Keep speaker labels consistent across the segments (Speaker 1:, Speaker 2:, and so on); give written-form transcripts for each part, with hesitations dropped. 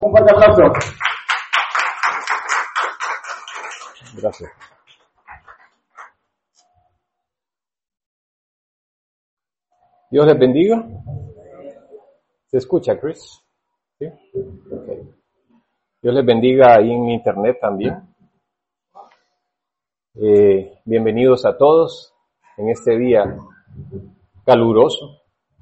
Speaker 1: Un fuerte aplauso.
Speaker 2: Gracias. Dios les bendiga. ¿Se escucha, Chris? ¿Sí? Okay. Dios les bendiga ahí en internet también. Bienvenidos a todos en este día caluroso.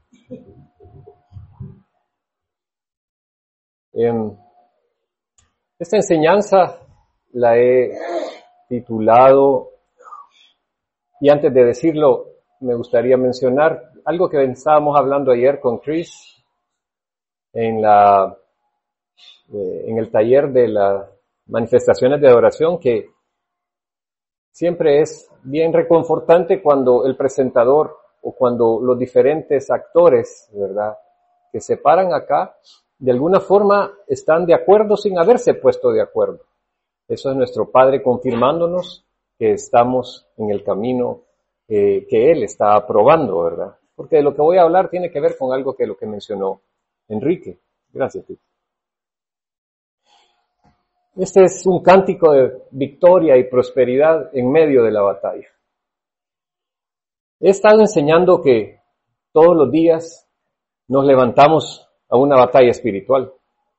Speaker 2: Esta enseñanza la he titulado, y antes de decirlo, me gustaría mencionar algo que estábamos hablando ayer con Chris en el taller de las manifestaciones de adoración, que siempre es bien reconfortante cuando el presentador o cuando los diferentes actores, ¿verdad?, que se paran acá, de alguna forma están de acuerdo sin haberse puesto de acuerdo. Eso es nuestro Padre confirmándonos que estamos en el camino que Él está aprobando, ¿verdad? Porque de lo que voy a hablar tiene que ver con algo que lo que mencionó Enrique. Gracias, Tito. Este es un cántico de victoria y prosperidad en medio de la batalla. He estado enseñando que todos los días nos levantamos a una batalla espiritual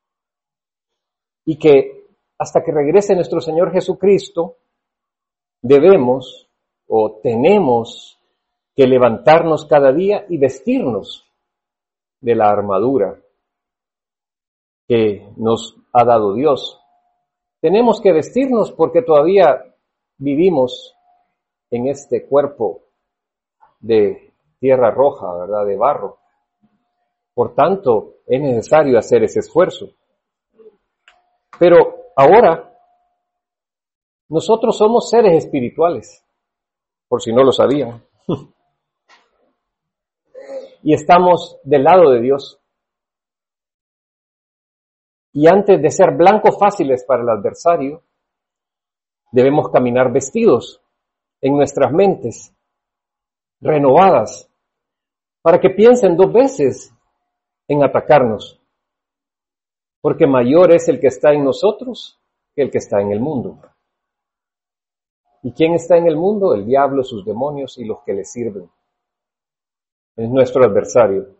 Speaker 2: y que hasta que regrese nuestro Señor Jesucristo debemos o tenemos que levantarnos cada día y vestirnos de la armadura que nos ha dado Dios. Tenemos que vestirnos porque todavía vivimos en este cuerpo de tierra roja, ¿verdad?, de barro. Por tanto, es necesario hacer ese esfuerzo. Pero ahora, nosotros somos seres espirituales, por si no lo sabían. Y estamos del lado de Dios. Y antes de ser blancos fáciles para el adversario, debemos caminar vestidos en nuestras mentes, renovadas, para que piensen dos veces en atacarnos. Porque mayor es el que está en nosotros que el que está en el mundo. ¿Y quién está en el mundo? El diablo, sus demonios y los que le sirven. Es nuestro adversario.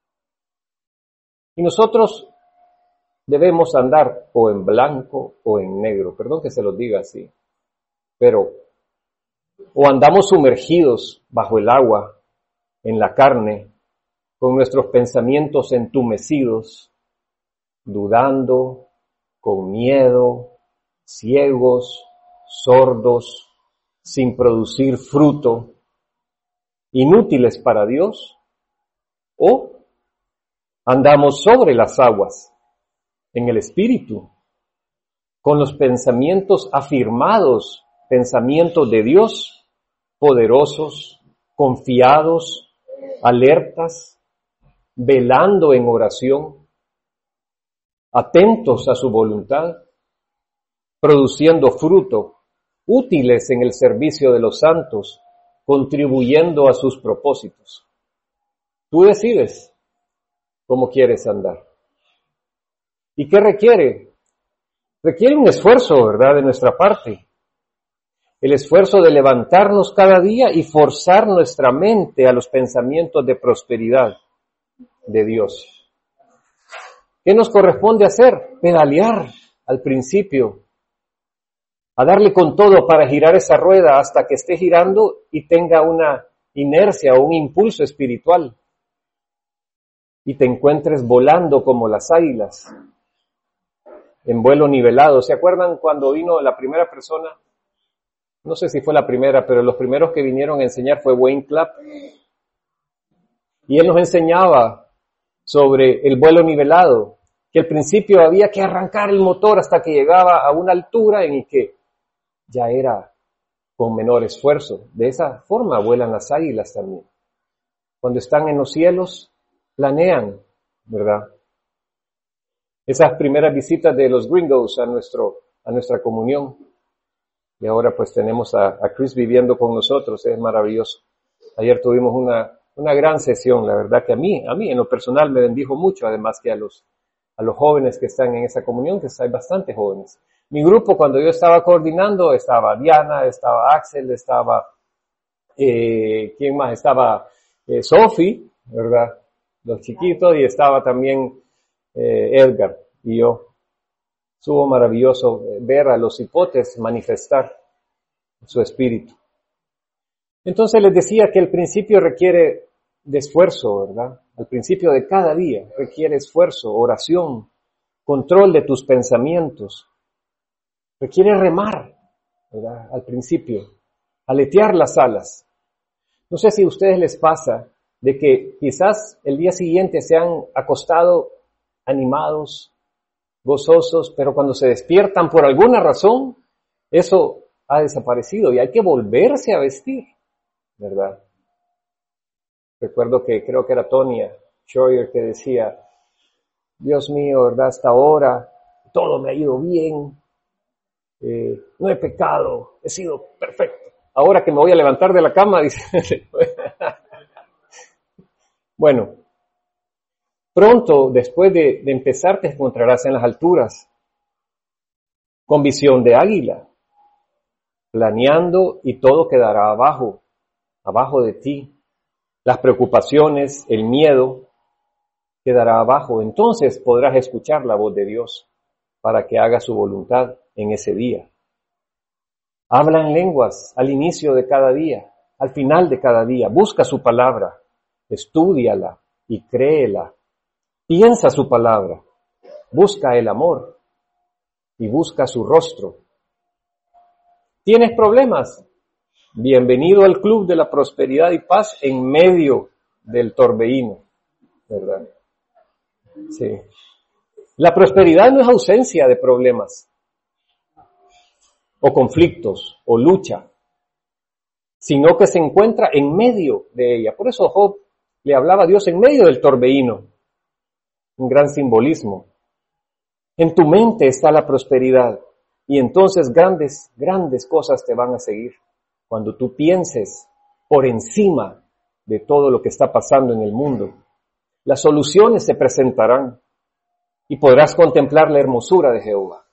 Speaker 2: Y nosotros debemos andar o en blanco o en negro. Perdón que se los diga así. Pero o andamos sumergidos bajo el agua, en la carne, con nuestros pensamientos entumecidos, dudando, con miedo, ciegos, sordos, sin producir fruto, inútiles para Dios, o andamos sobre las aguas, en el Espíritu, con los pensamientos afirmados, pensamientos de Dios, poderosos, confiados, alertas, velando en oración, atentos a su voluntad, produciendo fruto, útiles en el servicio de los santos, contribuyendo a sus propósitos. Tú decides cómo quieres andar. ¿Y qué requiere? Requiere un esfuerzo, ¿verdad?, de nuestra parte. El esfuerzo de levantarnos cada día y forzar nuestra mente a los pensamientos de prosperidad de Dios. ¿Qué nos corresponde hacer? Pedalear al principio, a darle con todo para girar esa rueda hasta que esté girando y tenga una inercia o un impulso espiritual y te encuentres volando como las águilas en vuelo nivelado. ¿Se acuerdan cuando vino la primera persona? No sé si fue la primera, pero los primeros que vinieron a enseñar fue Wayne Clapp. Y él nos enseñaba sobre el vuelo nivelado, que al principio había que arrancar el motor hasta que llegaba a una altura en que ya era con menor esfuerzo. De esa forma vuelan las águilas también. Cuando están en los cielos, planean, ¿verdad? Esas primeras visitas de los gringos a nuestra comunión. Y ahora pues tenemos a Chris viviendo con nosotros, es maravilloso. Ayer tuvimos una gran sesión, la verdad que a mí en lo personal me bendijo mucho, además que a a los jóvenes que están en esa comunión, que hay bastantes jóvenes. Mi grupo, cuando yo estaba coordinando, estaba Diana, estaba Axel, estaba, ¿quién más? Estaba Sophie, ¿verdad? Los chiquitos, y estaba también Edgar y yo. Estuvo maravilloso ver a los hipotes manifestar su espíritu. Entonces les decía que el principio requiere de esfuerzo, ¿verdad? Al principio de cada día requiere esfuerzo, oración, control de tus pensamientos. Requiere remar, ¿verdad? Al principio, aletear las alas. No sé si a ustedes les pasa de que quizás el día siguiente se han acostado animados, gozosos, pero cuando se despiertan por alguna razón, eso ha desaparecido y hay que volverse a vestir, ¿verdad? Recuerdo que creo que era Tonya Schroyer que decía, Dios mío, ¿verdad? Hasta ahora todo me ha ido bien, no he pecado, he sido perfecto. Ahora que me voy a levantar de la cama, dice. Bueno, pronto, después de empezar, te encontrarás en las alturas, con visión de águila, planeando y todo quedará abajo de ti. Las preocupaciones, el miedo, quedará abajo. Entonces podrás escuchar la voz de Dios para que haga su voluntad en ese día. Habla en lenguas al inicio de cada día, al final de cada día. Busca su palabra, estúdiala y créela. Piensa su palabra, busca el amor y busca su rostro. ¿Tienes problemas? Bienvenido al club de la prosperidad y paz en medio del torbellino, ¿verdad? Sí. La prosperidad no es ausencia de problemas, o conflictos, o lucha, sino que se encuentra en medio de ella. Por eso Job le hablaba a Dios en medio del torbellino. Un gran simbolismo. En tu mente está la prosperidad y entonces grandes cosas te van a seguir. Cuando tú pienses por encima de todo lo que está pasando en el mundo, las soluciones se presentarán y podrás contemplar la hermosura de Jehová.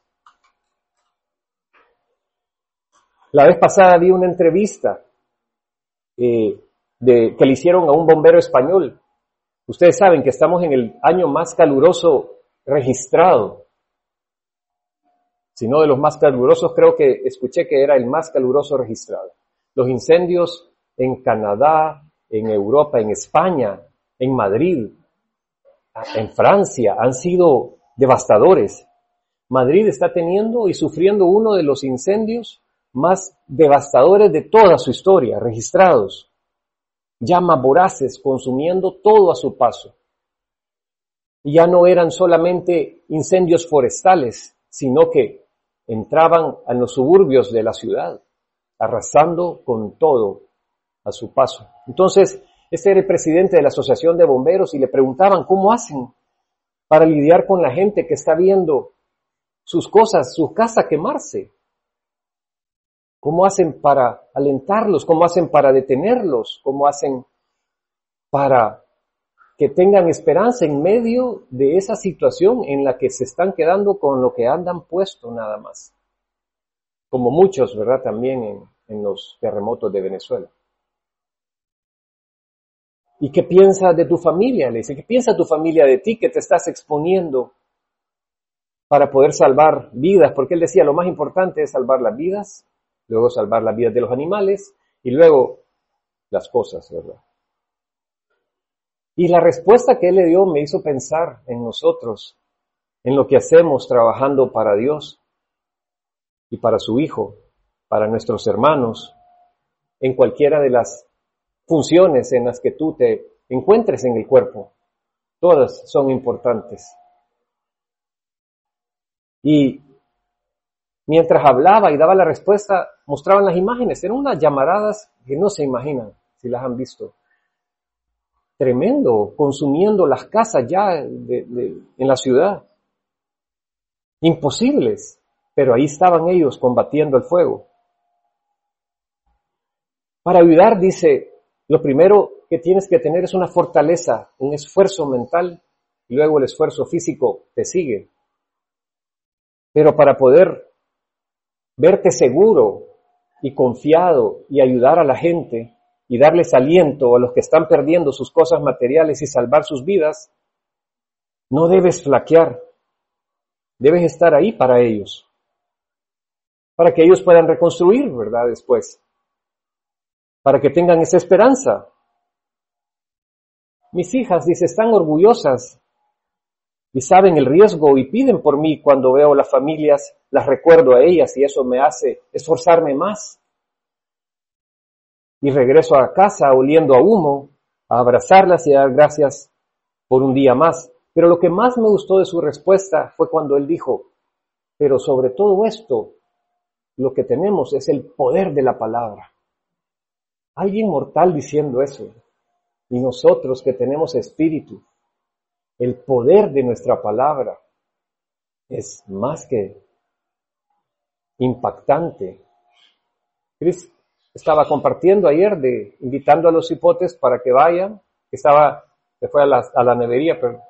Speaker 2: La vez pasada vi una entrevista que le hicieron a un bombero español. Ustedes saben que estamos en el año más caluroso registrado. Si no de los más calurosos, creo que escuché que era el más caluroso registrado. Los incendios en Canadá, en Europa, en España, en Madrid, en Francia, han sido devastadores. Madrid está teniendo y sufriendo uno de los incendios más devastadores de toda su historia, registrados. Llamas voraces consumiendo todo a su paso. Y ya no eran solamente incendios forestales, sino que entraban a los suburbios de la ciudad, arrasando con todo a su paso. Entonces, este era el presidente de la Asociación de Bomberos y le preguntaban cómo hacen para lidiar con la gente que está viendo sus cosas, su casa quemarse. ¿Cómo hacen para alentarlos? ¿Cómo hacen para detenerlos? ¿Cómo hacen para que tengan esperanza en medio de esa situación en la que se están quedando con lo que andan puesto nada más? Como muchos, ¿verdad? También en los terremotos de Venezuela. ¿Y qué piensa de tu familia? Le dice, ¿qué piensa tu familia de ti que te estás exponiendo para poder salvar vidas? Porque él decía, lo más importante es salvar las vidas, luego salvar las vidas de los animales y luego las cosas, ¿verdad? Y la respuesta que él le dio me hizo pensar en nosotros, en lo que hacemos trabajando para Dios y para su Hijo, para nuestros hermanos, en cualquiera de las funciones en las que tú te encuentres en el cuerpo. Todas son importantes. Y mientras hablaba y daba la respuesta, mostraban las imágenes. Eran unas llamaradas que no se imaginan, si las han visto. Tremendo, consumiendo las casas ya en la ciudad. Imposibles, pero ahí estaban ellos combatiendo el fuego. Para ayudar, dice, lo primero que tienes que tener es una fortaleza, un esfuerzo mental y luego el esfuerzo físico te sigue. Pero para poder verte seguro y confiado y ayudar a la gente y darles aliento a los que están perdiendo sus cosas materiales y salvar sus vidas, no debes flaquear. Debes estar ahí para ellos, para que ellos puedan reconstruir, ¿verdad? Después, para que tengan esa esperanza. Mis hijas, dice, están orgullosas y saben el riesgo y piden por mí. Cuando veo las familias, las recuerdo a ellas y eso me hace esforzarme más. Y regreso a casa oliendo a humo, a abrazarlas y a dar gracias por un día más. Pero lo que más me gustó de su respuesta fue cuando él dijo, pero sobre todo esto, lo que tenemos es el poder de la palabra. Alguien mortal diciendo eso. Y nosotros que tenemos espíritu, el poder de nuestra palabra es más que impactante. Chris estaba compartiendo ayer, invitando a los hipotes para que vayan, se fue a la nevería, pero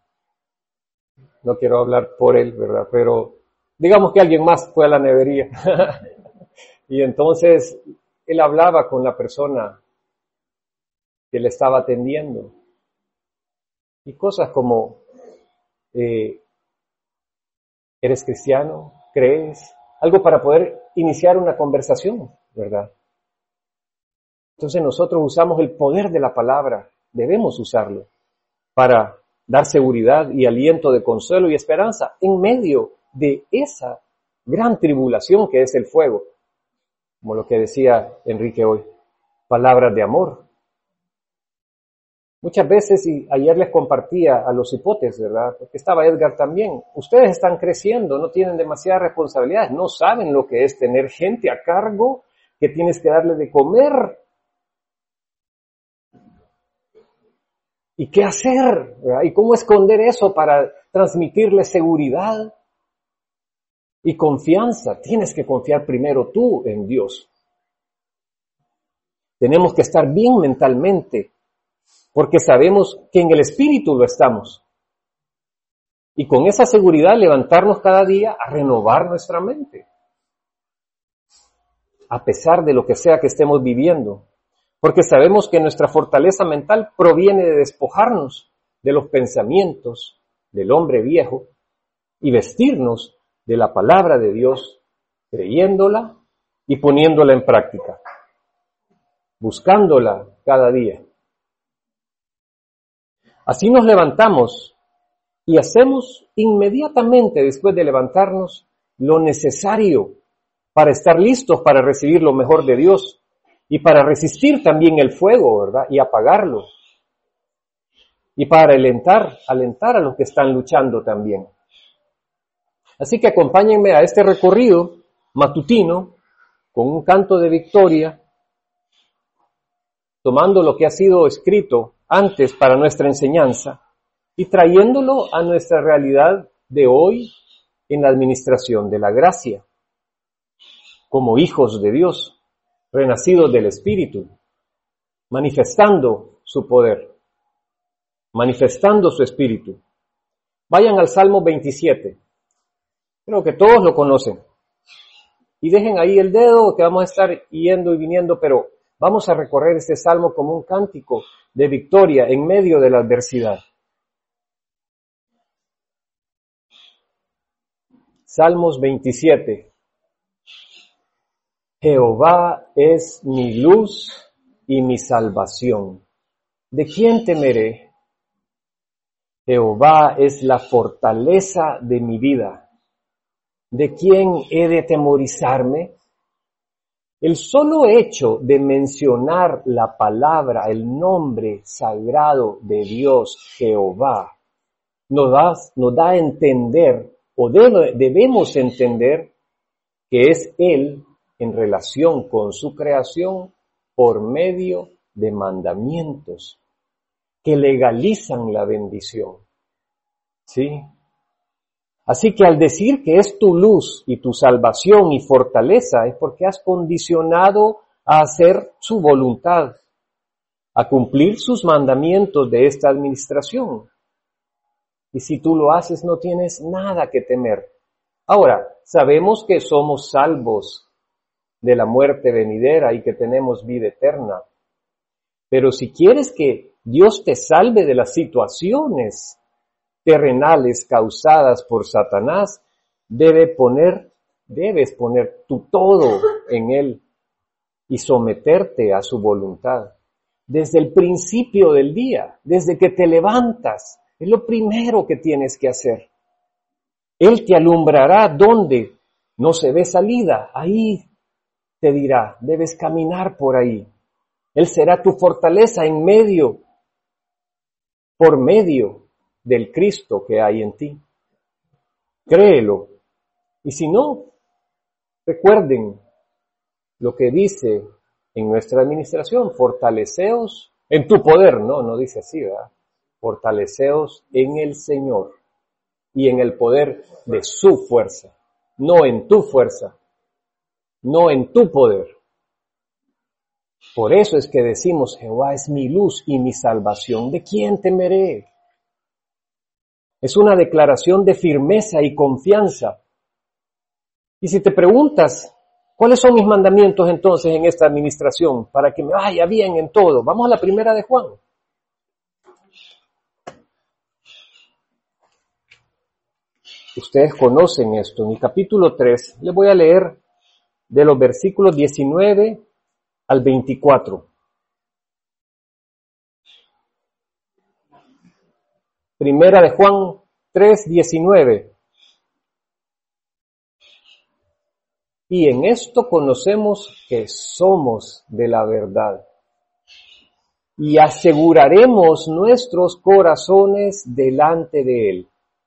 Speaker 2: no quiero hablar por él, ¿verdad? Pero digamos que alguien más fue a la nevería. Y entonces él hablaba con la persona que le estaba atendiendo. Y cosas como, ¿eres cristiano? ¿Crees? Algo para poder iniciar una conversación, ¿verdad? Entonces nosotros usamos el poder de la palabra, debemos usarlo para dar seguridad y aliento de consuelo y esperanza en medio de esa gran tribulación que es el fuego. Como lo que decía Enrique hoy, palabras de amor. Muchas veces, y ayer les compartía a los hipotes, ¿verdad? Porque estaba Edgar también. Ustedes están creciendo, no tienen demasiadas responsabilidades, no saben lo que es tener gente a cargo que tienes que darle de comer. ¿Y qué hacer? ¿Verdad? ¿Y cómo esconder eso para transmitirle seguridad y confianza? Tienes que confiar primero tú en Dios. Tenemos que estar bien mentalmente, porque sabemos que en el Espíritu lo estamos. Y con esa seguridad levantarnos cada día a renovar nuestra mente. A pesar de lo que sea que estemos viviendo. Porque sabemos que nuestra fortaleza mental proviene de despojarnos de los pensamientos del hombre viejo y vestirnos de la palabra de Dios, creyéndola y poniéndola en práctica. Buscándola cada día. Así nos levantamos y hacemos inmediatamente después de levantarnos lo necesario para estar listos para recibir lo mejor de Dios y para resistir también el fuego, ¿verdad? Y apagarlo. Y para alentar a los que están luchando también. Así que acompáñenme a este recorrido matutino con un canto de victoria, tomando lo que ha sido escrito antes para nuestra enseñanza y trayéndolo a nuestra realidad de hoy en la administración de la gracia, como hijos de Dios, renacidos del Espíritu, manifestando su poder, manifestando su Espíritu. Vayan al Salmo 27, creo que todos lo conocen, y dejen ahí el dedo que vamos a estar yendo y viniendo, pero vamos a recorrer este Salmo como un cántico de victoria en medio de la adversidad. Salmos 27. Jehová es mi luz y mi salvación. ¿De quién temeré? Jehová es la fortaleza de mi vida. ¿De quién he de temorizarme? El solo hecho de mencionar la palabra, el nombre sagrado de Dios, Jehová, nos da a entender, o debemos entender, que es Él en relación con su creación por medio de mandamientos que legalizan la bendición. ¿Sí? Así que al decir que es tu luz y tu salvación y fortaleza es porque has condicionado a hacer su voluntad, a cumplir sus mandamientos de esta administración. Y si tú lo haces, no tienes nada que temer. Ahora, sabemos que somos salvos de la muerte venidera y que tenemos vida eterna. Pero si quieres que Dios te salve de las situaciones terrenales causadas por Satanás, debes poner tu todo en Él y someterte a su voluntad. Desde el principio del día, desde que te levantas, es lo primero que tienes que hacer. Él te alumbrará donde no se ve salida, ahí te dirá, debes caminar por ahí. Él será tu fortaleza por medio del Cristo que hay en ti. Créelo. Y si no, recuerden lo que dice en nuestra administración, fortaleceos en tu poder, no dice así, ¿verdad? Fortaleceos en el Señor y en el poder de su fuerza, no en tu fuerza, no en tu poder. Por eso es que decimos, Jehová es mi luz y mi salvación, ¿de quién temeré? Es una declaración de firmeza y confianza. Y si te preguntas, ¿cuáles son mis mandamientos entonces en esta administración para que me vaya bien en todo? Vamos a la primera de Juan. Ustedes conocen esto. En el capítulo 3, les voy a leer de los versículos 19 al 24. Primera de Juan 3, 19. Y en esto conocemos que somos de la verdad. Y aseguraremos nuestros corazones delante de Él.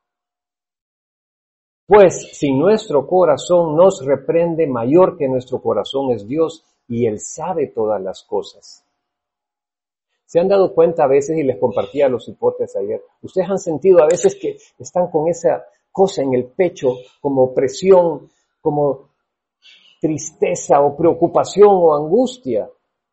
Speaker 2: Pues si nuestro corazón nos reprende, mayor que nuestro corazón es Dios, y Él sabe todas las cosas. ¿Se han dado cuenta a veces, y les compartía a los hipotes ayer, ustedes han sentido a veces que están con esa cosa en el pecho, como opresión, como tristeza o preocupación o angustia?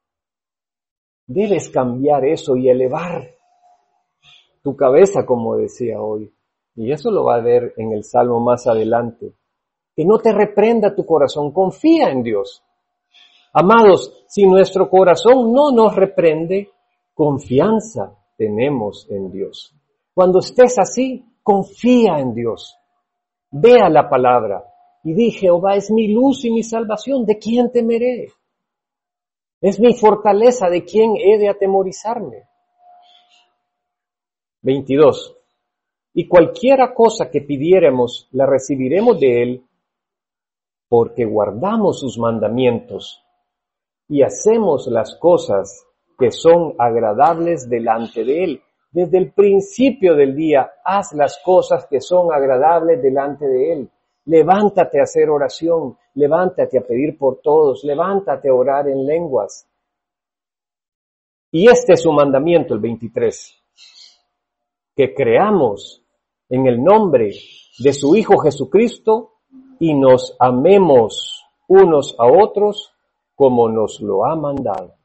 Speaker 2: Debes cambiar eso y elevar tu cabeza, como decía hoy. Y eso lo va a ver en el Salmo más adelante. Que no te reprenda tu corazón, confía en Dios. Amados, si nuestro corazón no nos reprende, confianza tenemos en Dios. Cuando estés así, confía en Dios. Ve a la palabra y di, Jehová es mi luz y mi salvación, ¿de quién temeré? Es mi fortaleza, ¿de quién he de atemorizarme? 22. Y cualquiera cosa que pidiéremos, la recibiremos de Él, porque guardamos sus mandamientos y hacemos las cosas que son agradables delante de Él. Desde el principio del día, haz las cosas que son agradables delante de Él. Levántate a hacer oración, levántate a pedir por todos, levántate a orar en lenguas. Y este es su mandamiento, el 23, que creamos en el nombre de su Hijo Jesucristo y nos amemos unos a otros como nos lo ha mandado.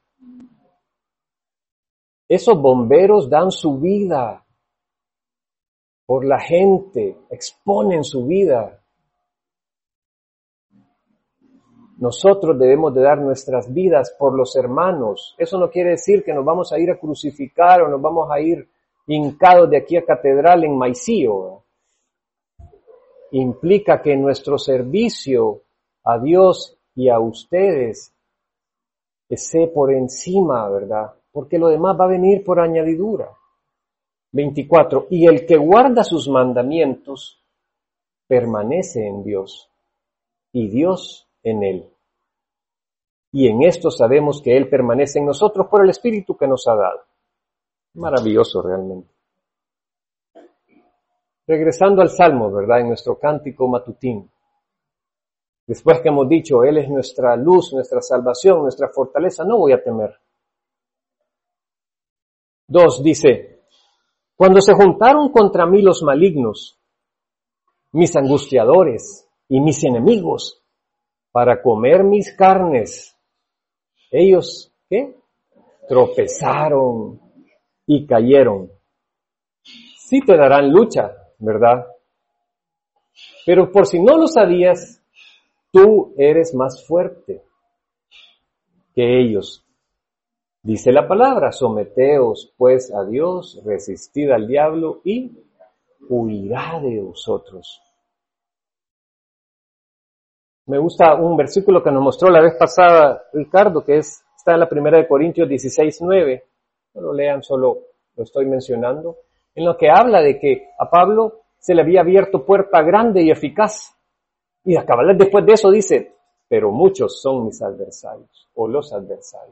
Speaker 2: Esos bomberos dan su vida por la gente, exponen su vida. Nosotros debemos de dar nuestras vidas por los hermanos. Eso no quiere decir que nos vamos a ir a crucificar o nos vamos a ir hincados de aquí a catedral en Maicío. Implica que nuestro servicio a Dios y a ustedes esté por encima, ¿verdad? Porque lo demás va a venir por añadidura. 24. Y el que guarda sus mandamientos permanece en Dios y Dios en él. Y en esto sabemos que Él permanece en nosotros por el Espíritu que nos ha dado. Maravilloso realmente. Regresando al Salmo, ¿verdad? En nuestro cántico matutino. Después que hemos dicho, Él es nuestra luz, nuestra salvación, nuestra fortaleza, no voy a temer. 2 dice, cuando se juntaron contra mí los malignos, mis angustiadores y mis enemigos, para comer mis carnes, ellos, ¿qué? Tropezaron y cayeron. Sí te darán lucha, ¿verdad? Pero por si no lo sabías, tú eres más fuerte que ellos. Dice la palabra, someteos pues a Dios, resistid al diablo y huirá de vosotros. Me gusta un versículo que nos mostró la vez pasada Ricardo, que está en la 1 Corintios 16:9. No lo lean, solo lo estoy mencionando. En lo que habla de que a Pablo se le había abierto puerta grande y eficaz. Y a cabal después de eso dice, pero muchos son mis adversarios, o los adversarios.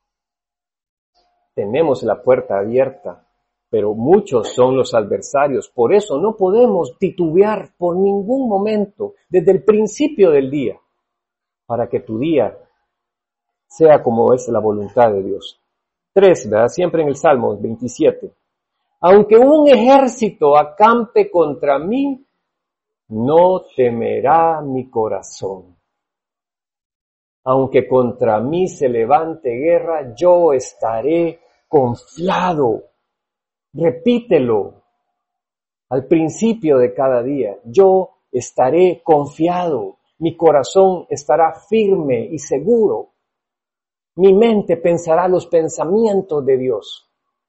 Speaker 2: Tenemos la puerta abierta, pero muchos son los adversarios. Por eso no podemos titubear por ningún momento, desde el principio del día, para que tu día sea como es la voluntad de Dios. 3, ¿verdad? Siempre en el Salmo 27. Aunque un ejército acampe contra mí, no temerá mi corazón. Aunque contra mí se levante guerra, yo estaré confiado. Repítelo al principio de cada día. Yo estaré confiado. Mi corazón estará firme y seguro. Mi mente pensará los pensamientos de Dios.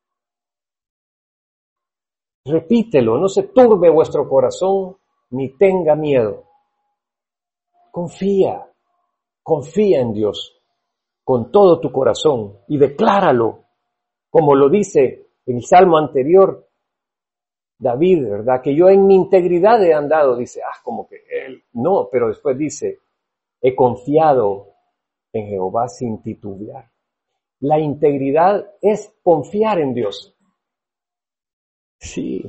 Speaker 2: Repítelo, no se turbe vuestro corazón ni tenga miedo. Confía en Dios con todo tu corazón y decláralo, como lo dice en el Salmo anterior, David, ¿verdad? Que yo en mi integridad he andado, dice, como que él, no, pero después dice, he confiado en Jehová sin titubear. La integridad es confiar en Dios. Sí.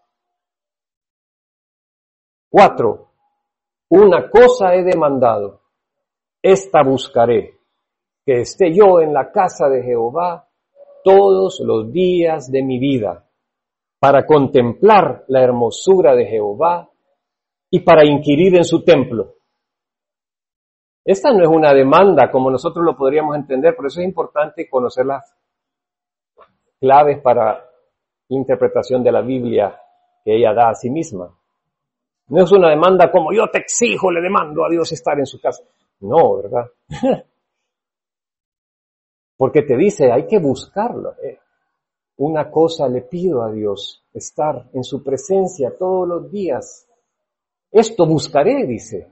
Speaker 2: 4. Una cosa he demandado, esta buscaré, que esté yo en la casa de Jehová todos los días de mi vida, para contemplar la hermosura de Jehová y para inquirir en su templo. Esta no es una demanda como nosotros lo podríamos entender, por eso es importante conocer las claves para la interpretación de la Biblia que ella da a sí misma. No es una demanda como yo te exijo, le demando a Dios estar en su casa. No, ¿verdad? Porque te dice, hay que buscarlo. Una cosa le pido a Dios, estar en su presencia todos los días. Esto buscaré, dice.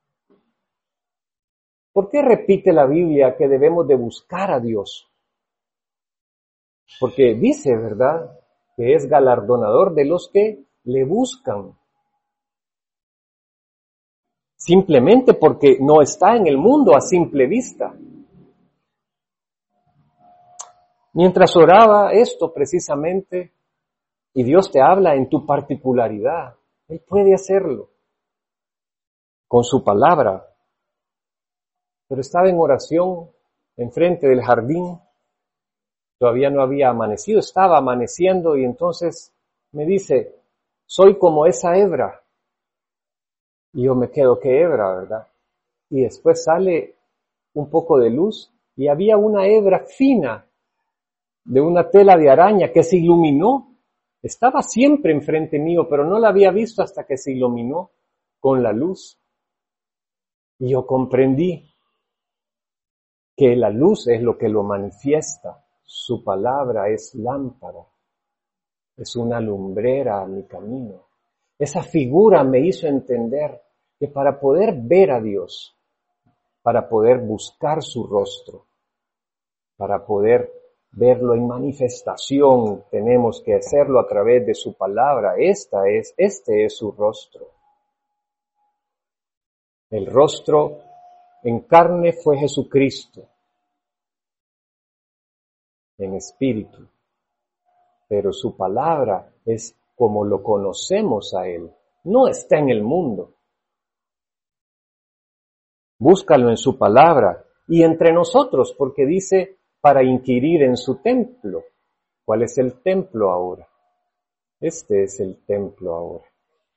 Speaker 2: ¿Por qué repite la Biblia que debemos de buscar a Dios? Porque dice, ¿verdad?, que es galardonador de los que le buscan. Simplemente porque no está en el mundo a simple vista. Mientras oraba esto precisamente, y Dios te habla en tu particularidad, Él puede hacerlo con su palabra. Pero estaba en oración enfrente del jardín, todavía no había amanecido, estaba amaneciendo y entonces me dice, soy como esa hebra. Y yo me quedo, ¿qué hebra, verdad? Y después sale un poco de luz y había una hebra fina de una tela de araña que se iluminó. Estaba siempre enfrente mío, pero no la había visto hasta que se iluminó con la luz. Y yo comprendí que la luz es lo que lo manifiesta. Su palabra es lámpara, es una lumbrera a mi camino. Esa figura me hizo entender que para poder ver a Dios, para poder buscar su rostro, para poder verlo en manifestación, tenemos que hacerlo a través de su palabra. Este es su rostro. El rostro en carne fue Jesucristo, en espíritu, pero su palabra es como lo conocemos a Él. No está en el mundo. Búscalo en su palabra y entre nosotros, porque dice para inquirir en su templo. ¿Cuál es el templo ahora? Este es el templo ahora.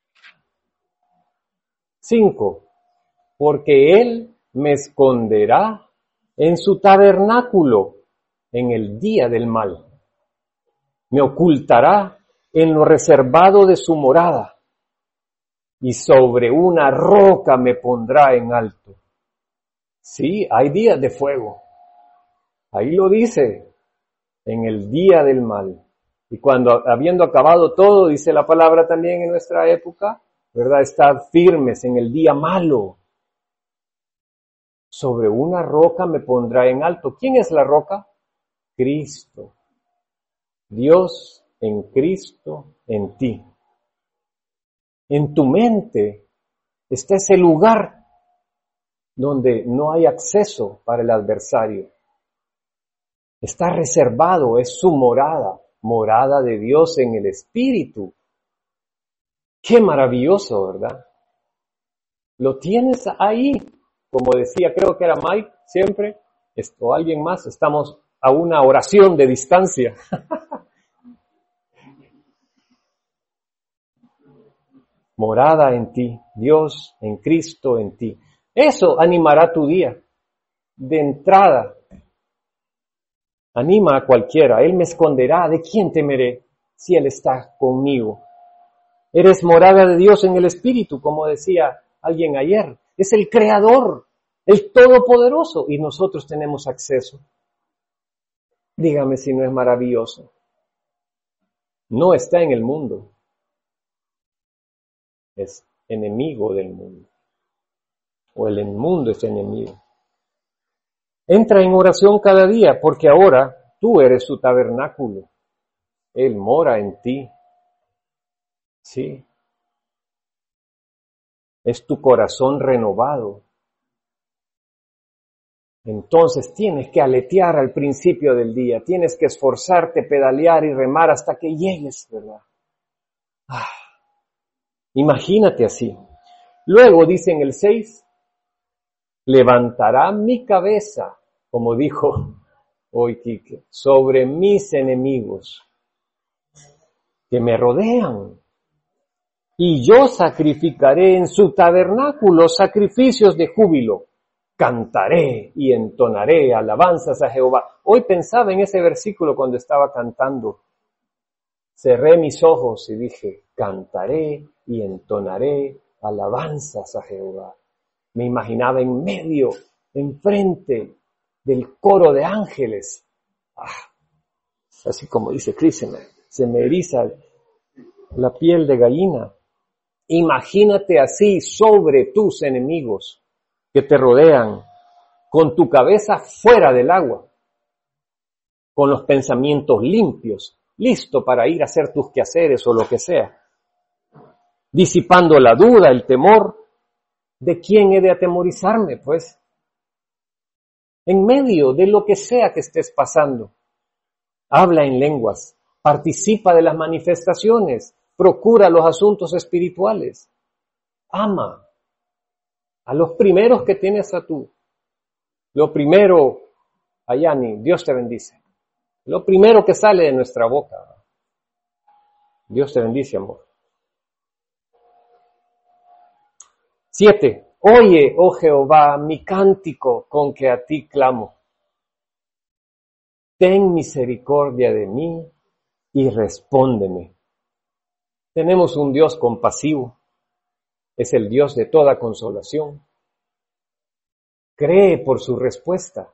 Speaker 2: 5. Porque Él me esconderá en su tabernáculo en el día del mal. Me ocultará en lo reservado de su morada, y sobre una roca me pondrá en alto. Sí, hay días de fuego. Ahí lo dice, en el día del mal. Y cuando, habiendo acabado todo, dice la palabra también en nuestra época, ¿verdad? Estar firmes en el día malo. Sobre una roca me pondrá en alto. ¿Quién es la roca? Cristo. Dios en Cristo, en ti. En tu mente está ese lugar donde no hay acceso para el adversario. Está reservado, es su morada, morada de Dios en el Espíritu. Qué maravilloso, ¿verdad? Lo tienes ahí, como decía, creo que era Mike siempre, o alguien más, estamos a una oración de distancia. Morada en ti, Dios en Cristo en ti. Eso animará tu día. De entrada, anima a cualquiera. Él me esconderá. ¿De quién temeré si Él está conmigo? Eres morada de Dios en el Espíritu, como decía alguien ayer. Es el Creador, el Todopoderoso, y nosotros tenemos acceso. Dígame si no es maravilloso. No está en el mundo. Es enemigo del mundo. O el mundo es enemigo. Entra en oración cada día, porque ahora tú eres su tabernáculo. Él mora en ti. Sí. Es tu corazón renovado. Entonces tienes que aletear al principio del día. Tienes que esforzarte, pedalear y remar hasta que llegues, ¿verdad? Imagínate así. Luego dice en el 6, levantará mi cabeza, como dijo hoy Quique, sobre mis enemigos que me rodean. Y yo sacrificaré en su tabernáculo sacrificios de júbilo. Cantaré y entonaré alabanzas a Jehová. Hoy pensaba en ese versículo cuando estaba cantando. Cerré mis ojos y dije, cantaré y entonaré alabanzas a Jehová. Me imaginaba en medio, enfrente del coro de ángeles. Así como dice Chris, se me eriza la piel de gallina. Imagínate así sobre tus enemigos que te rodean, con tu cabeza fuera del agua, con los pensamientos limpios, listo para ir a hacer tus quehaceres o lo que sea, disipando la duda, el temor. ¿De quién he de atemorizarme? Pues, en medio de lo que sea que estés pasando, habla en lenguas, participa de las manifestaciones, procura los asuntos espirituales, ama a los primeros que tienes a tú. Lo primero, Ayani, Dios te bendice. Lo primero que sale de nuestra boca. Dios te bendice, amor. 7. Oye, oh Jehová, mi cántico con que a ti clamo. Ten misericordia de mí y respóndeme. Tenemos un Dios compasivo. Es el Dios de toda consolación. Cree por su respuesta.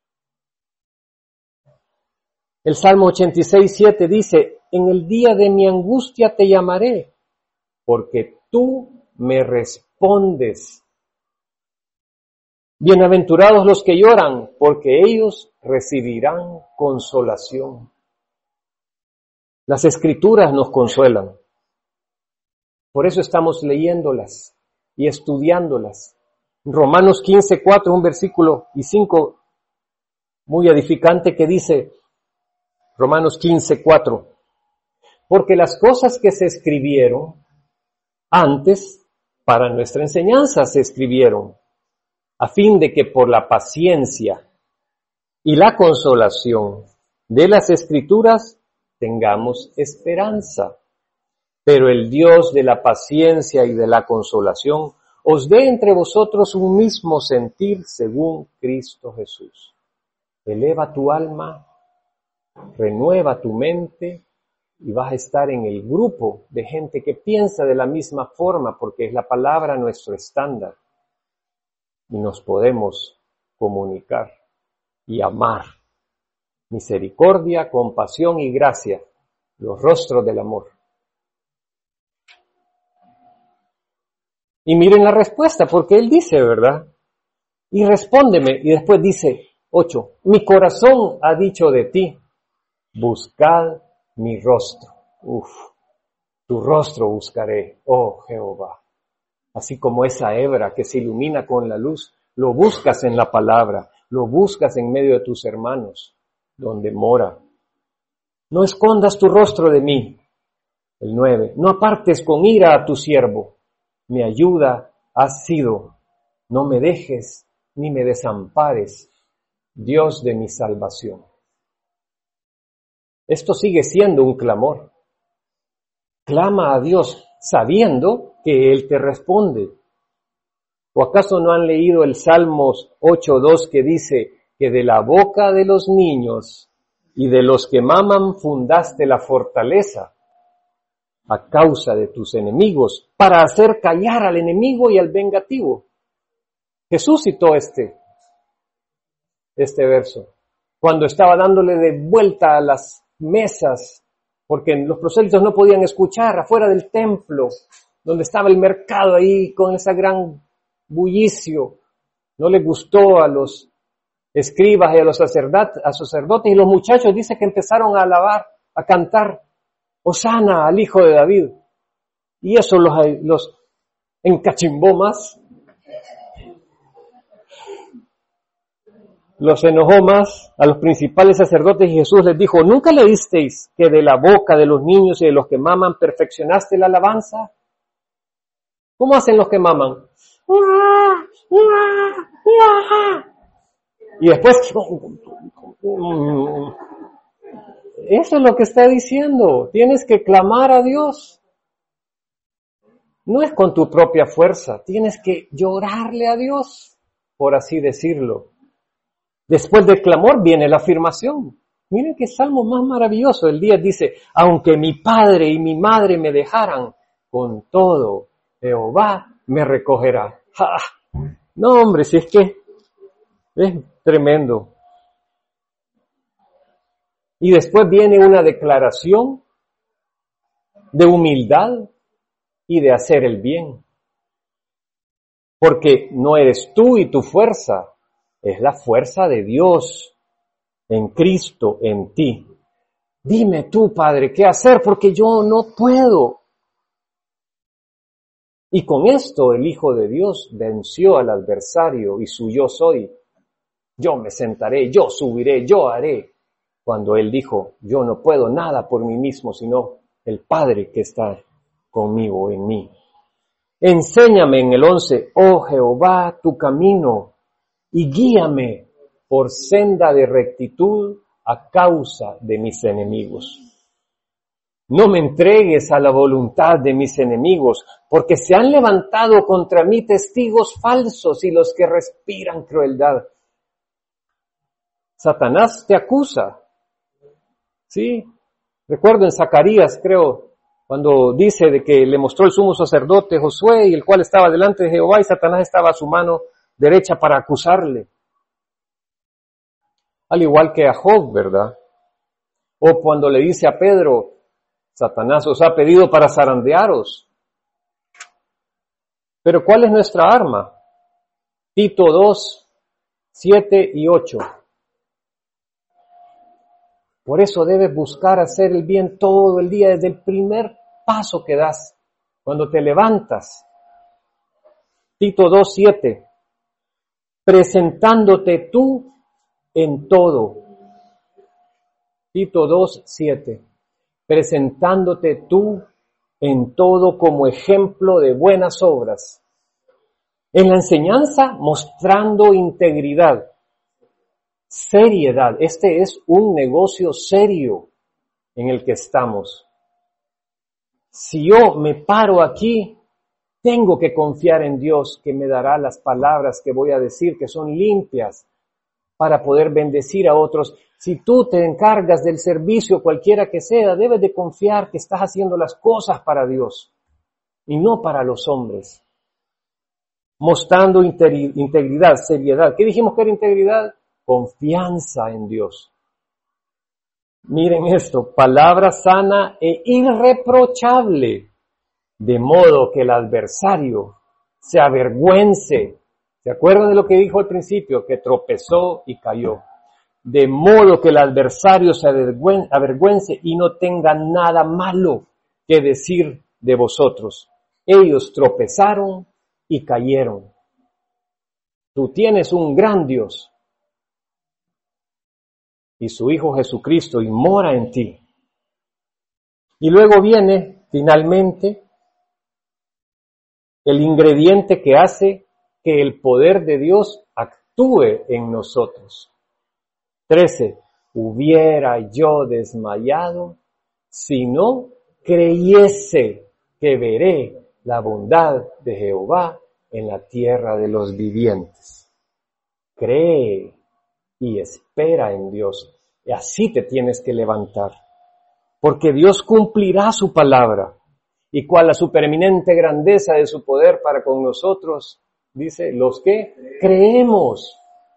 Speaker 2: El Salmo 86:7 dice, en el día de mi angustia te llamaré, porque tú me respondes. Bienaventurados los que lloran, porque ellos recibirán consolación. Las Escrituras nos consuelan. Por eso estamos leyéndolas y estudiándolas. Romanos 15:4, un versículo y 5 muy edificante que dice, Romanos 15:4, porque las cosas que se escribieron antes para nuestra enseñanza se escribieron, a fin de que por la paciencia y la consolación de las Escrituras tengamos esperanza. Pero el Dios de la paciencia y de la consolación os dé entre vosotros un mismo sentir según Cristo Jesús. Eleva tu alma, renueva tu mente y vas a estar en el grupo de gente que piensa de la misma forma, porque es la palabra nuestro estándar. Y nos podemos comunicar y amar. Misericordia, compasión y gracia, los rostros del amor. Y miren la respuesta, porque él dice, ¿verdad? Y respóndeme, y después dice, 8, mi corazón ha dicho de ti, buscad mi rostro. Tu rostro buscaré, oh Jehová. Así como esa hebra que se ilumina con la luz, lo buscas en la palabra, lo buscas en medio de tus hermanos, donde mora. No escondas tu rostro de mí. El 9, no apartes con ira a tu siervo. Mi ayuda has sido. No me dejes ni me desampares, Dios de mi salvación. Esto sigue siendo un clamor. Clama a Dios sabiendo que Él te responde. ¿O acaso no han leído el Salmos 8:2 que dice que de la boca de los niños y de los que maman fundaste la fortaleza a causa de tus enemigos para hacer callar al enemigo y al vengativo? Jesús citó este verso cuando estaba dándole de vuelta a las mesas, porque los prosélitos no podían escuchar afuera del templo, donde estaba el mercado ahí con esa gran bullicio. No le gustó a los escribas y a los sacerdotes, y los muchachos dice que empezaron a alabar, a cantar Hosana al Hijo de David. Y eso los encachimbó más, los enojó más a los principales sacerdotes, y Jesús les dijo, ¿nunca leísteis que de la boca de los niños y de los que maman perfeccionaste la alabanza? ¿Cómo hacen los que maman? Y después, eso es lo que está diciendo. Tienes que clamar a Dios. No es con tu propia fuerza. Tienes que llorarle a Dios, por así decirlo. Después del clamor viene la afirmación. Miren qué salmo más maravilloso. El 10 dice, aunque mi padre y mi madre me dejaran, con todo Jehová me recogerá. ¡Ja! No, hombre, si es que es tremendo. Y después viene una declaración de humildad y de hacer el bien. Porque no eres tú y tu fuerza, es la fuerza de Dios en Cristo, en ti. Dime tú, Padre, qué hacer porque yo no puedo. Y con esto el Hijo de Dios venció al adversario y su yo soy. Yo me sentaré, yo subiré, yo haré. Cuando él dijo, yo no puedo nada por mí mismo, sino el Padre que está conmigo en mí. Enséñame en el 11, oh Jehová, tu camino, y guíame por senda de rectitud a causa de mis enemigos. No me entregues a la voluntad de mis enemigos, porque se han levantado contra mí testigos falsos y los que respiran crueldad. Satanás te acusa. Sí, recuerdo en Zacarías, creo, cuando dice de que le mostró el sumo sacerdote Josué, y el cual estaba delante de Jehová, y Satanás estaba a su mano derecha para acusarle. Al igual que a Job, ¿verdad? O cuando le dice a Pedro, Satanás os ha pedido para zarandearos. Pero ¿cuál es nuestra arma? Tito 2, 7 y 8. Por eso debes buscar hacer el bien todo el día, desde el primer paso que das, cuando te levantas. Tito 2, 7. Presentándote tú en todo. Tito 2, 7. Presentándote tú en todo como ejemplo de buenas obras. En la enseñanza, mostrando integridad, seriedad. Este es un negocio serio en el que estamos. Si yo me paro aquí, tengo que confiar en Dios que me dará las palabras que voy a decir, que son limpias, para poder bendecir a otros. Si tú te encargas del servicio, cualquiera que sea, debes de confiar que estás haciendo las cosas para Dios y no para los hombres. Mostrando integridad, seriedad. ¿Qué dijimos que era integridad? Confianza en Dios. Miren esto, palabra sana e irreprochable, de modo que el adversario se avergüence. ¿Se acuerdan de lo que dijo al principio? Que tropezó y cayó. De modo que el adversario se avergüence y no tenga nada malo que decir de vosotros. Ellos tropezaron y cayeron. Tú tienes un gran Dios y su Hijo Jesucristo y mora en ti. Y luego viene, finalmente, el ingrediente que hace que el poder de Dios actúe en nosotros. 13. Hubiera yo desmayado si no creyese que veré la bondad de Jehová en la tierra de los vivientes. Cree y espera en Dios. Y así te tienes que levantar. Porque Dios cumplirá su palabra. Y cuál la supereminente grandeza de su poder para con nosotros, dice, los que creemos.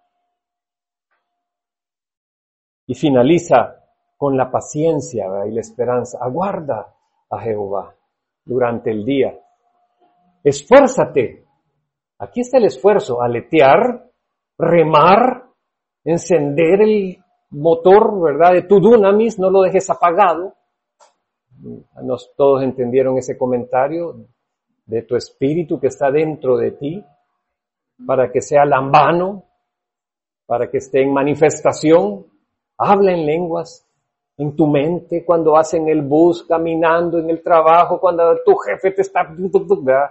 Speaker 2: Y finaliza con la paciencia, ¿verdad? Y la esperanza. Aguarda a Jehová durante el día. Esfuérzate. Aquí está el esfuerzo, aletear, remar, encender el motor, ¿verdad? De tu dunamis, no lo dejes apagado. Todos entendieron ese comentario de tu espíritu que está dentro de ti, para que sea lambano, para que esté en manifestación. Habla en lenguas, en tu mente, cuando vas en el bus, caminando, en el trabajo, cuando tu jefe te está... ¿verdad?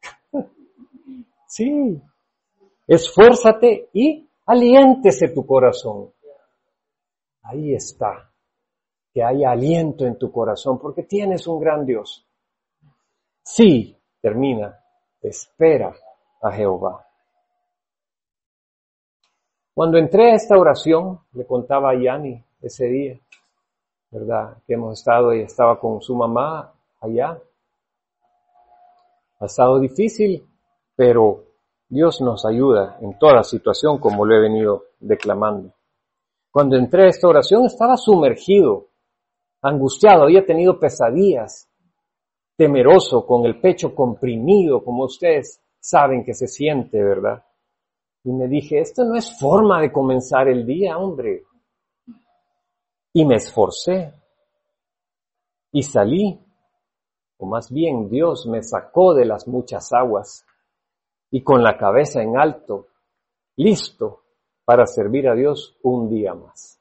Speaker 2: Sí, esfuérzate y aliéntese tu corazón. Ahí está, que haya aliento en tu corazón, porque tienes un gran Dios. Sí, termina, espera a Jehová. Cuando entré a esta oración, le contaba a Yani ese día, ¿verdad? Que hemos estado y estaba con su mamá allá. Ha estado difícil, pero Dios nos ayuda en toda situación, como lo he venido declamando. Cuando entré a esta oración estaba sumergido, angustiado, había tenido pesadillas, temeroso, con el pecho comprimido, como ustedes saben que se siente, ¿verdad? Y me dije, esto no es forma de comenzar el día, hombre. Y me esforcé y salí, o más bien Dios me sacó de las muchas aguas y con la cabeza en alto, listo para servir a Dios un día más.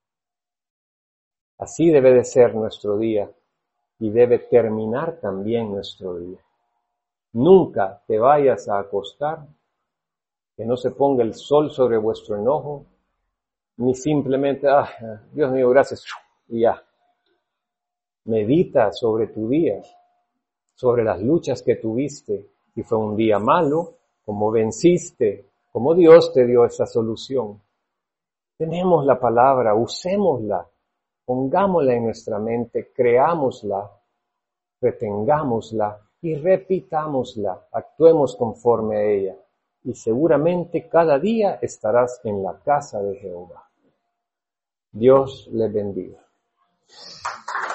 Speaker 2: Así debe de ser nuestro día y debe terminar también nuestro día. Nunca te vayas a acostar, que no se ponga el sol sobre vuestro enojo, ni simplemente, Dios mío, gracias, y ya. Medita sobre tu día, sobre las luchas que tuviste, si fue un día malo, cómo venciste, cómo Dios te dio esa solución. Tenemos la palabra, usémosla, pongámosla en nuestra mente, creámosla, retengámosla y repitámosla, actuemos conforme a ella. Y seguramente cada día estarás en la casa de Jehová. Dios les bendiga.